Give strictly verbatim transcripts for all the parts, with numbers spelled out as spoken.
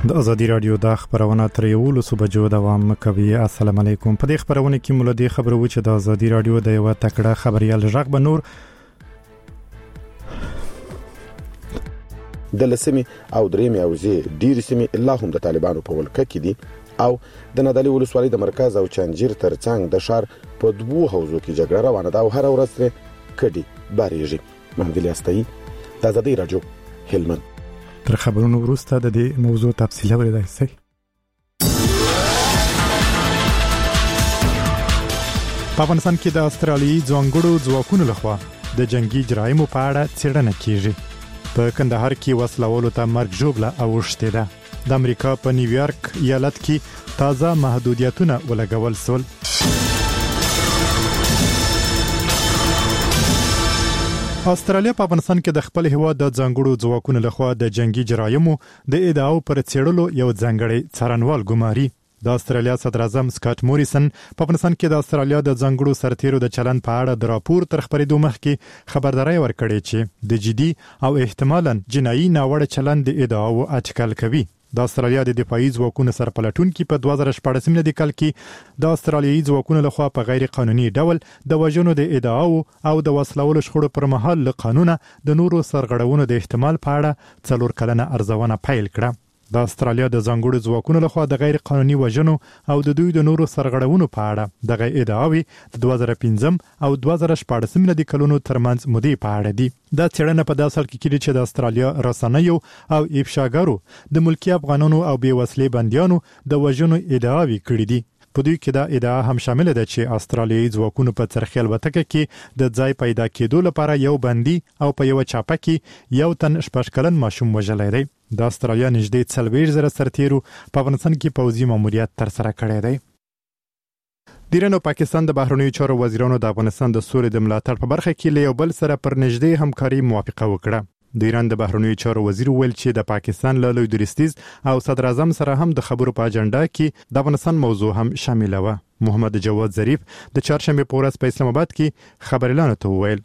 د ازادي رادیو د خبرونه تر یو لسو بجو دوام کوي. السلام علیکم. په دې خبرونه کې مولدي خبرو چې د ازادي رادیو د یو تکړه خبريال ژغ بنور د لسمي او درېمي او زی ډیر سیمه الله هم د طالبانو په ولکه کې دي او د نادعلي ولسوالۍ د مرکز او چنجیر ترڅنګ د شهر په دوه حوزو کې جګړه روانه ده او هر ورځ کډي باریږي. محمد الیاستای د ازادي رادیو هلمند. تر خبرونو وروسته د دې موضوع تفصیل ورته شي. په افغانستان کې د استرالیي ځوانګړو ځواکونو لخوا د جنگي جرایمو په اړه څېړنه کیږي. په کندهار کې وسلوالو ته مرګ ژوبله اوښتې ده. د امریکا په نیویارک ایالت کې تازه محدودیتونه ولګول شول. استرالیا په افغانستان کې د خپل هیواد د ځانګړو ځواکونو لخوا د جنگي جرایمو د ادعاو پر څېړلو یو ځانګړی څارنوال ګماري. د استرالیا صدر اعظم سکاټ موریسن په افغانستان کې د استرالیا د ځانګړو سرتیرو د چلن په اړه د راپور تر خبرېدو مخکې خبرداري ورکړې چې د جدي او احتمالاً جنایي ناوړه چلن د ادعاو اټکل کوي. د استرالیا د دفاعي ځواکونو سرپلټونکو په دوه زره شپږ میلادي کال کې د استرالیایي ځواکونو لخوا په غیر قانوني ډول د وژنو د ادعاو او د وسلوالو شخړو پر مهال له قانونه د نورو سرغړونو د احتمال په اړه څلور کلنه ارزونه پیل کړه. د استرالیا د ځانګړو ځواکونو لخوا د غیر قانوني وژنو او د دوی د نورو سرغړونو په اړه دغه ادعاوي د دوه زره پنځم او دوه زره شپږ میلادي کلونو ترمنځ مودې په اړه دي. دا څېړنه په داسې حال کې کېږي چې د استرالیا رسنیو او افشاګرو د ملکی افغانانو او بې وسلې بنديانو د وژنو ادعاوي کړې دي. په دوی کې دا ادعا هم شامل ده چې استرالیایي ځواکونو په څرخي الوتکه کې د ځای پیدا کېدو لپاره یو بندي او په یو چاپه کې یو تن شپږ کلن ماشوم وژلی دی. د استرالیا نږدې څلوېښت زره سرتیرو په افغانستان کې پوځي ماموریت ترسره کړی دی. د ایران او پاکستان د بهرنیو چارو وزیرانو د افغانستان د سولې د ملاتړ په برخه کې له یو بل سره پر نږدې همکاري موافقه وکړه. د ایران د بهرنیو چارو وزیر ویل چې د پاکستان له لوی درستیز او صدر اعظم سره هم د خبرو په اجنډا کې د افغانستان موضوع هم شامل و. محمد جواد ظریف د چهارشنبه په ورځ په اسلام آباد کې خبريالانو ته وویل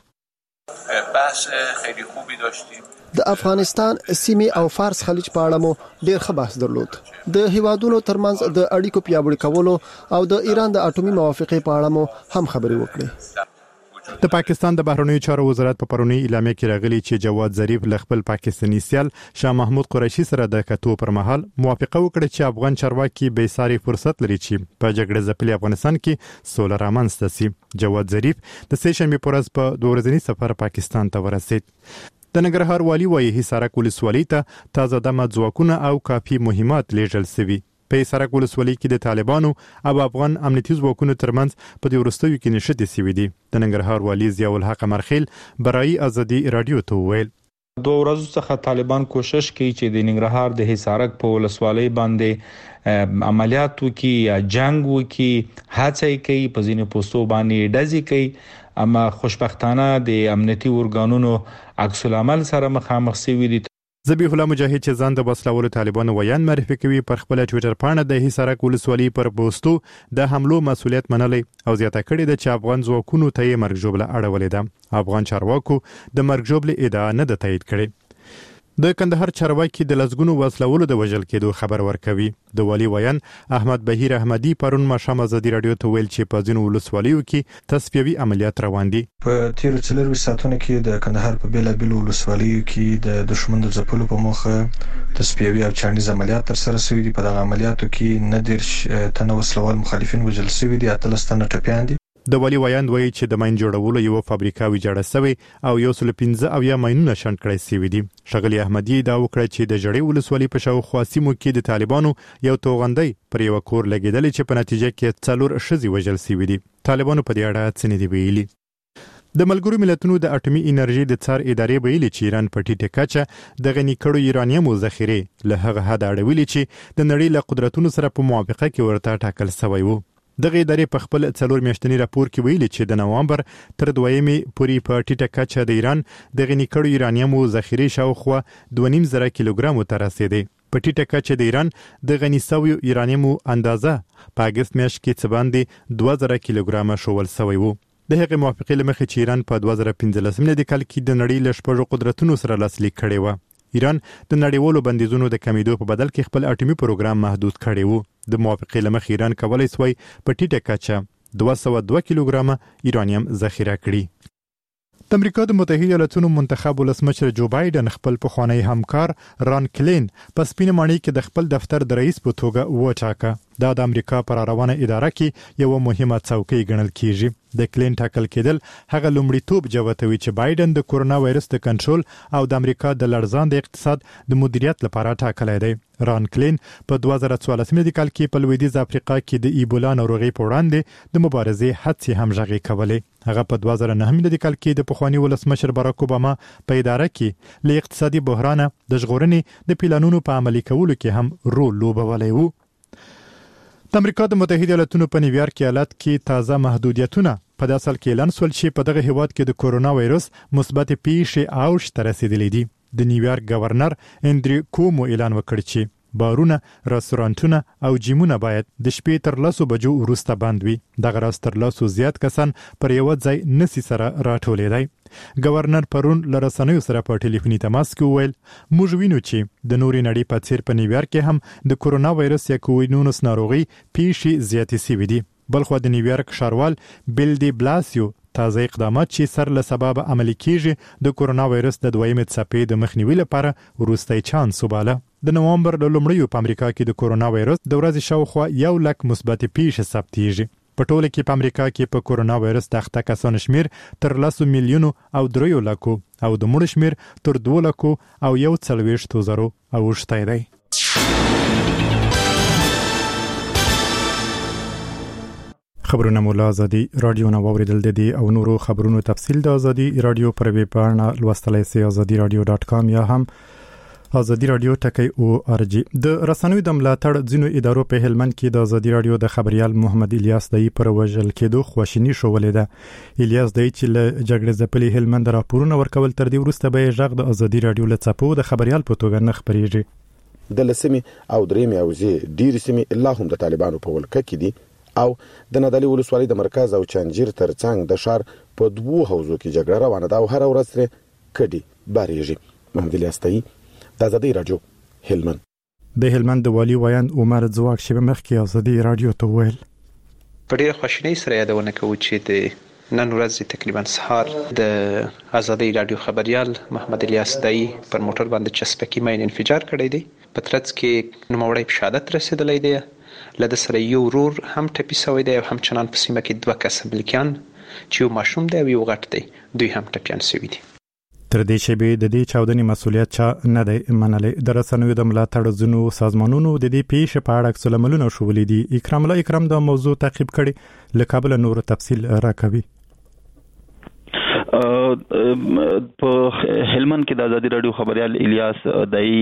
بحث خیلی خوبی داشتیم. د افغانستان سیمه او فارس خلیج په اړه مو ډیر ښه بحث درلود. د هیوادونو ترمنځ د اړیکو پیاوړي کولو او د ایران د اټومي موافقې په اړه مو هم خبرې وکړې. د پاکستان د بهرنیو چارو وزارت په پرونی اعلامیه کې راغلی چې جواد ظریف له خپل پاکستاني سیال شاه محمود قریشي سره د کتو پر مهال موافقه وکړه چې افغان چارواکي به ساري فرصت لري چې په جګړه ځپلي افغانستان کې سوله رامنځته شي. جواد ظریف د سه شنبه پر ورځ په دوه ورځني سفر پاکستان ته ورسید. د ننګرهار والي وایي حصارک ولسوالۍ ته تازه دمه ځواکونه او کافي مهمات لیږل شوي. په حصارک ولسوالۍ کې د طالبانو او افغان امنیتي ځواکونو ترمنځ په دې وروستیو کې نښتې شوې دي. د ننګرهار والي ضیاء الحق مرخیل برای ازادي رادیو ته وویل دوه ورځې څخه طالبان کوشش کوي چې د ننګرهار د حصارک په ولسوالۍ باندې عملیات وکړي یا جنگ وکړي، هڅه کوي په ځینو پوسټو باندې ډزې کوي، اما خوشبختانه د امنیتي ورګانونو عکس العمل سره مخامخ شوي دي. ذبیح الله مجاهد چې ځان د وسلوالو طالبانو ویان معرفي کوي پر خپل ټوئیټر پاڼه د حصارک ولسوالۍ پر پوسټو د حملو مسؤلیت منلي او زیاته کړې ده چې افغان ځواکونو ته یې مرګ ژوبله اړولې ده. افغان چارواکو د مرګ ژوبلې ادعا نه ده تایید کړې. د کندهار چارواکي د لسګونو وسلوالو د وژل کېدو خبر ورکوي. د والي ویان احمد بهیر احمدي پرون ماښام ازادي رادیو ته ویل چې په ځینو ولسوالیو کې تصفیوي عملیات روان دي. په تیر څلور ساعتونو کې د کندهار په بیلابیلو ولسوالیو کې د دشمن د ځپلو په موخه تصفیوي او چانیز عملیات ترسره شوي دي. په دغه عملیاتو کې نه ډېر تنه وسلوال مخالفین وژل شوي دي، اتلس تنه ټپیان دي. د والي ویان وایي چې د ماین جوړولو یو فابریکه ویجاړه شوې او یو سل پنځه اویا ماینونه شنډ کړای شوي دي. ښاغلي احمدي دا وکړه چې د جړې ولسوالۍ په شاوخوا سیمو کې د طالبانو یو توغندۍ پر یو کور لګېدلی چې په نتیجه کې څلور ښځې وژل شوي دي. طالبانو په دې اړه څه نه دي ویلي. د ملګرو ملتونو د اټومي انرژي د څار ادارې ویلي چې ایران په ټیټه کچه د غني کړو یورانیمو ذخیرې له هغه حد اړولې چې د نړۍ له قدرتونو سره په موافقه کې ورته ټاکل شوی وو. دغه ادارې په خپل څلور میاشتنی راپور کې ویلي چې د نوامبر تر دویمې پورې په ټیټه کچه د ایران د غني کړو یورانیمو ذخیرې شاوخوا دوه نیم زره کیلوګرامو ته رسیدې. په ټیټه کچه د ایران د غني شویو یورانیمو اندازه په اګست میاشت کې څه باندې دوه زره کیلوګرامه شول شوی وو. د هغې موافقې له مخې چې ایران په دوه زره پنځلس میلادي کال کې د نړۍ له شپږو قدرتونو سره لاسلیک کړی و. ایران د نړیوالو بندیزونو د کمیدو په بدل کې خپل اټومي پروګرام محدود کړی وو. د موافقې لمخ ایران کولای شوی په ټیټه کچه دوه سوه دوه کیلوګرامه یورانیم ذخیره کړي. د امریکا د متحده ایالاتونو منتخب ولسمشر جو بایدن خپل پخوانی همکار ران کلین په سپینه ماڼۍ کې د خپل دفتر د رئیس په توګه وټاکه. دا د امریکا پر روانه اداره کې یو مهمه څوکۍ ګڼل کیږي. د کلین ټاکل کېدل هغه لومړیتوب جوتوي چې بایدن د کورونا وایرس د کنټرول او د امریکا د لړزاند اقتصاد د مدیریت لپاره ټاکلی دی. ران کلین په دوه زره څوارلس کال کې په لویدیځ افریقا کې د ایبولا ناروغي په وړاندې د مبارزې هڅې هم ژغې کولې. هغه په دوه زره نهه کال کې د پخوانی ولسمشر باراک اوباما په اداره کې له اقتصادي بحران د ژغورنې د پلانونو په عملي کولو کې هم رول لوبولی وو. د امریکا د متحده ایالاتونو په نیویارک ایالت کې تازه محدودیتونه په داسې حال کې اعلان شول چې په دغه هیواد کې د کورونا وایرس مثبت پیښې اوج ته رسیدلې دي. د نیویارک گورنر اندریو کومو اعلان وکړ چې بارونه، رستورانتونه او جیمونه باید د شپې تر لسو بجو وروسته بند وي. دغه راز تر لسو زیات کسان پر یو ځای نسی سره راټولېدای. گورنر پرون له رسنیو سره په ټلیفوني تماس کې وویل موږ وینو چې د نورې نړۍ په څیر په نیویارک کې هم د کورونا وایرس یا کووډ نولس ناروغي پیښې زیاتې شوې دي. بلخو د نیویارک ښاروال بیل دی بلاسیو تازه اقدامات چې سر له سبب عملي کیږي د کورونا وایرس د دویمې څپې د مخنیوي لپاره وروستی چانس وباله. د نوامبر له لومړیو په امریکا کې د کورونا وایرس د ورځې شاوخوا یو لک مثبت پیښې ثبتېږي. په ټوله کې په امریکا کې په کورونا وایرس د اخته کسانو شمیر تر لسو میلیونو او دریو لکو او د مړو شمیر تر دوه لکو او یو څلوېښتو زرو اوښتی دی. خبرونه مولا ازادي رادیو نو اوریدل دي او نورو خبرونو تفصیل د ازادي رادیو پر ویب پاڼه لوستلای سي ازادي رادیو ډاټ کام یا هم ازادي رادیو ټکی او ار جی. د رسنوي د ملاتړ ځینو ادارو په هلمند کې د ازادي رادیو د خبريال محمد الیاس دای پر وژل کېدو خواشینی شولې ده. الیاس دای چې له جګړې ځپلي هلمند راپورونه ورکول تر دې وروسته به ژغ د ازادي رادیو له څپو د خبريال په توګه نه خبريږي. د لسمي او درېمې اوزې ډیر سیمې الله هم د طالبانو په ولکه کې دي او د نادعلي ولسوالۍ د مرکز او چنجیر ترڅنګ د شار په دوه حوزو کې جګړه روانه ده او هر ورځ سره کډي باریږي. محمد الیاس تای د ازادي رادیو هلمند. د هلمند د والی ویان عمر ځواک شبه مخ کې ازادي رادیو ته ویل په ډیره خوشحالۍ سره یادونه کوي چې د نن ورځ تقریبا سهار د ازادي رادیو خبريال محمد الیاس دای پر موټر باندې چسپکی ماین انفجار کړی دی. په ترڅ کې نوموړی په شهادت رسیدلی دی. لده سره یو ورور هم ټپي شوی دی او هم چنان په سیمه کې دوه کسه ملکیان چې یو ماشوم دی او یو غټ دی دوی هم ټپیان شوي دي. تر دې چې به د دې چاودنې مسولیت چا نه دی منلی. د رسنیو د ملاتړ ځینو سازمانونو د دې پیښې په اړه عکس العملونه ښودلي دي. اکرام الله اکرام د موضوع تعقیب کړي له کابل نور تفصیل راکوي. په هلمند کې د ازادي رادیو خبريال الیاس دای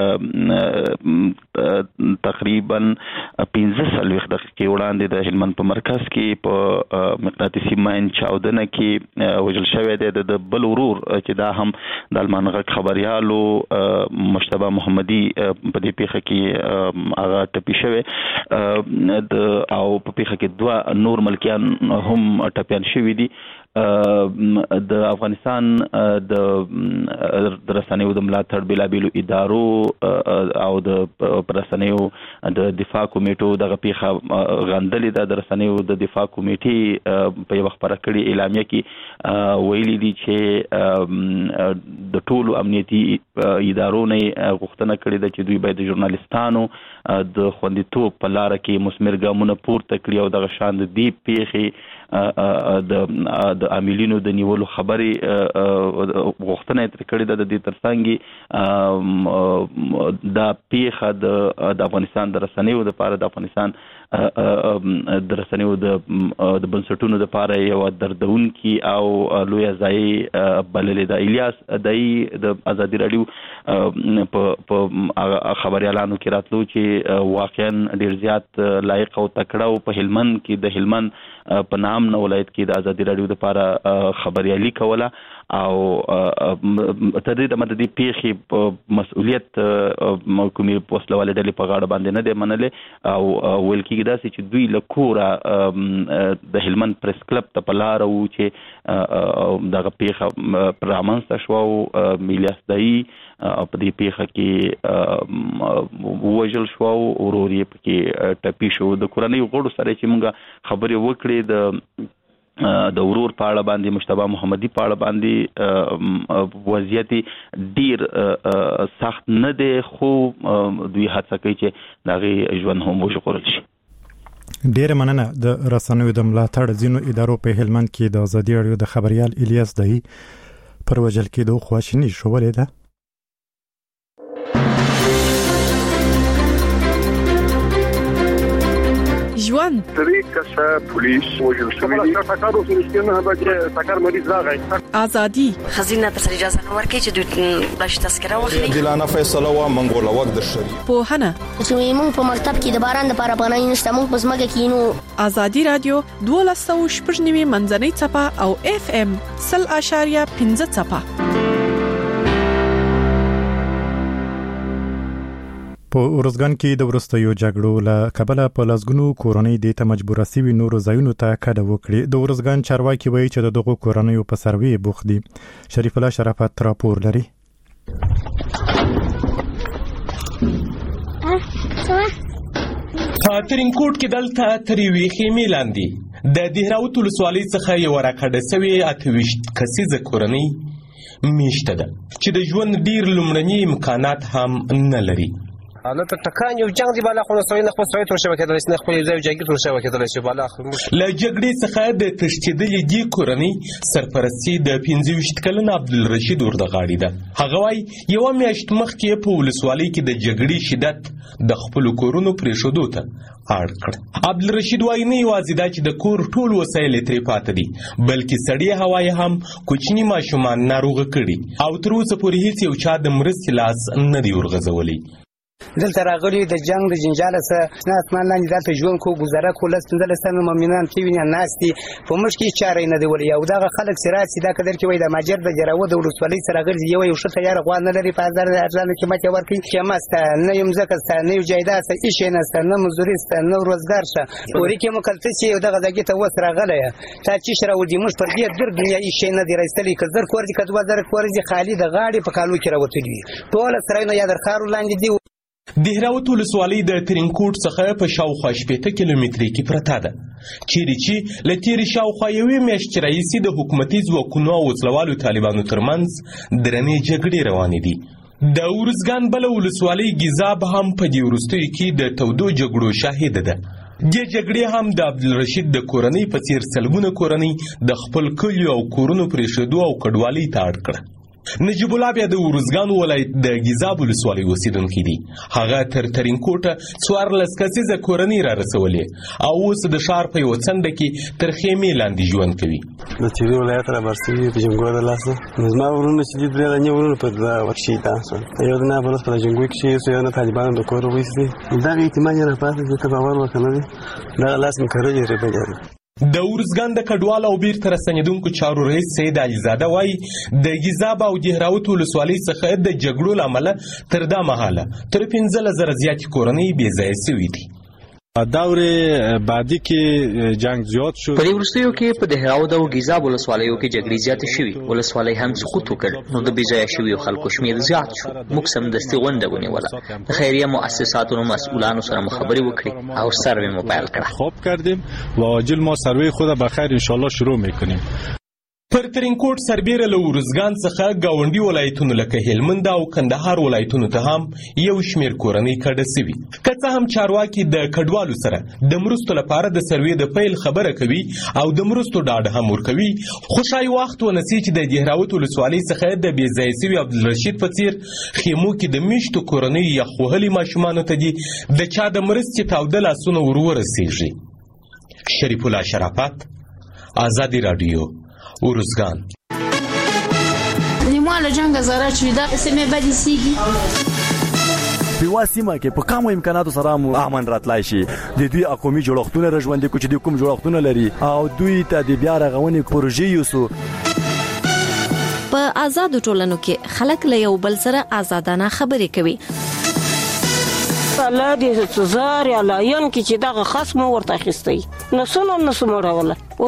تقریبا پنځه سلويخ دقیقې وړاندې د هلمند په مرکز کې په مقناطیسي ماین چاودنه کې وژل شوی دی. د بل ورور چې دا هم د المانغه خبريالو مجتبی محمدي په دې پیښه کې هغه ټپي شوی او په پیښه کې دوه نور ملکیان هم ټپيان شوي دي. د افغانستان د رسنیو د ملاتړ بلابلو ادارو او د رسنیو د دفاع کمیټو د غپیخه غندلې د رسنیو د دفاع کمیټې په یو خبره کړي اعلامیه کې ویلي دي چې د ټولو امنیتي ادارو نه غوښتنه کړې ده چې دوی باید د ژورنالیستانو د خوندیتوب په لار کې مثمر ګامونه پورته کړي او د شان د دی پیښې د د عاملینو د نیولو خبرې غوښتنه تر کړې ده. د دې ترڅنګ دا پیښه د افغانستان د رسنیو د لپاره د افغانستان د رسنیو د بنسټونو د لپاره یو دردونکي او لوی ځای بللې ده. الیاس دای د ازادي رادیو په خبريالانو کې راتلو چې واقعا ډیر زیات لایق او تکړه او په هلمند کې د هلمند په نام نو ولایت کې د ازادي رادیو د لپاره خبريالي کوله او تر دې د مددي پیخي مسؤلیت کومي وسلواله ډلې په غاړه باندې نه دی منلې او ویل کېږي دا چې دوی له کوره د هلمند پریس کلب ته په لار وو چې دغه پیخه پرامنځته شو او میلیاس دای په دې پیخه کې وژل شو او ورور یې پکې ټپي شو. د کورنۍ غړو سره چې موږ خبرې وکړې د د ورور په اړه باندې مجتبی محمدي په اړه باندې وضعیت ډیر سخت نه دی خو دوی هڅه کوي چې دغه ژوند هم وژغورل شي. ډیر مننه. د رسنیو د ملاتړ ځینو ادارو په هلمند کې د ازادي راډیو د خبريال الیاس دای پر وجل کېدو خواشینی شولې ده. ژوند طریقه پولیس وجل شوی دی سکارو سنشتنه به سکار مریض راغی ازادي خزینه تر اجازه نه ورکړي چې دوی بلش تذکره واخلي. دلانه فیصله و منګول وخت د شری په هنه چې موږ په مکتب کې د باران لپاره پناه نشته موږ په سمګه کې نو ازادي رادیو دوه سوه شپږ نوي منځنۍ چپه او اف ام صفر اشاریه پنځه چپه. په اورزګان کې د ورستیو جګړو له کبله په لاسګونو کورنۍ د ته مجبور سوي نورو ځایونو ته کډه وکړي. د اورزګان چارواکي وایي چې دغه کورنۍ په سروي بوخت دي. شریف الله شرافت راپور لري. ترینکوټ کې دلته تریوي خیمې لاندې د دهراوت ولسوالۍ څخه یو راکړه سوي اته ویشت کسیزه کورنۍ میشته ده چې د ژوند ډیر لومړني امکانات هم نه لري. حالت ټکان یو جنگ دی بالا خو نو نه خو سوي تر شبکه د نه خو یو ځای جنگي تر شبکه د شي بالا خو له جګړې څخه د تشدیدلې دی کورنۍ سرپرستی د پنځه ویشت کلن عبدالرشید وردغاړي ده. هغه وايي یو میاشت مخکې په ولسوالۍ کې د جګړې شدت د خپل کورونو پرې شودو ته اړ کړ. عبدالرشید وايي نه یوازې دا چې د کور ټول وسایل ترې پاتې دي بلکې سړی هوای هم کوچني ماشومان ناروغ کړي او تر اوسه پورې هیڅ یو چا د مرستې لاس نه دی ورغځولی. دلته راغلي د جنگ د جنجال سره نه اسمان لاندې دلته ژوند کو گزاره کول ستندل سره مؤمنان کې ویني ناشتي په مش کې چاره نه دی ولې او دغه خلک سراسي دا قدر کې وای د ماجر د جراو د ولسوالۍ سره غرض یو یو شته یار غوا نه لري په هزار ارزان کې ماته ورکي چې ماسته نه یم زکه ست نه یو جایدا ست هیڅ نه ست نه مزدوري ست نه روزګار شه ورې کې مکلته چې دغه ځای ته وس راغله تا چې شره ودی مش پر دې در دنیا هیڅ نه دی راستلی کزر کور دي کدو در کور دي خالی د غاړي په کالو کې راوتلی ټول سره نه یاد خارو لاندې دی. دهراوت ولسوالۍ د ترینکوټ څخه په شاوخوا شپېته کیلومترۍ کې پرته ده چیرې چې له تېرې شاوخوا یوې میاشتې راهیسې د حکومتي ځواکونو او وسلوالو طالبانو ترمنځ درنې جګړې روانې دي. د اورزګان بله ولسوالۍ ګیزاب هم په دې وروستیو کې د تودو جګړو شاهده ده. دې جګړې هم د عبدالرشید د کورنۍ په څېر سلګونه کورنۍ د خپل کلیو او کورونو پرېښودو او کډوالۍ ته اړ کړه. نجیب الله بیا د اورزګان ولایت د ګیزاب ولسوالۍ اوسیدونکی دی. هغه تر ترینکوټه څوارلس کسیزه کورنۍ را رسولې او اوس د ښار په یوه څنډه کې تر خیمې لاندې ژوند کوي. د چیرې ولایت را بر سوي د جنګو د لاسه زما ورونه چې دي درې رانې ورونه په دغه وخت شهیدان شول. یو د نابلس په جنګو کې شهید شو یو نه طالبانو د کور وایستې دغه احتمال یې راپاتې چې ته باور وکړه نه دی دغه لاس مې کرلې یې رېبلې. د اورزګان د کډوال او بیرته راستنېدونکو چارو رئیس سید علیزاده وايي د ګیزاب او دهراوت ولسوالۍ څخه د جګړو له امله تر دا مهاله تر پنځلس زره زیاتې کورنۍ بې ځایه سوي دي. دور بعدی کې جنگ زیات شو. په دې وروستیو کې په دهراوت او ګیزاب ولسوالیو کې جګړې زیاتې شوې. ولسوالۍ هم سقوط وکړ نو د بې ځایه شویو خلکو شمېر زیات شو. موږ سمدستي غونډه ونیوله د خیریه مؤسساتو مسئولانو سره مو خبرې وکړې او سروې مو پیل کړه. خوب کردیم و عاجل ما سروې خود بخیر ان شاء الله شروع میکنیم. پر ترینکوټ سربیره له اورزګان څخه گاونډي ولایتونو لکه هلمند او کندهار ولایتونو ته هم یو شمیر کورنۍ کډه سوي. که څه هم چارواکي د کډوالو سره د مرستو لپاره د سروې د پیل خبره کوي او د مرستو ډاډ هم ورکوي خو شای وخت ونسي چې د دهراوت ولسوالۍ څخه د بې ځایه سوي عبدالرشید په څېر خیمو کې د میشتو کورنیو یخ وهلي ماشومانو ته دي د چا د مرستې تاوده لاسونه ور ورسېږي. شریف الله شرافت، ازادي راډیو، اورزګان. لیمواله جنگ زاره چې دا سیمه بدی سیږي په واسمه کې په کومو امکاناتو سره مو امن راتلای شي. د دوی اقومي جوړښتونه رژوندې کو چې د کوم جوړښتونه لري او دوی ته د بیا رغونې پروژې یوسو. په آزاد ټولنو کې خلک له یو بل سره آزادانه خبرې کوي. الله دې زار یا لاین کې چې دغه خصم ورته اخیستی نو سونه نو سموړه ولا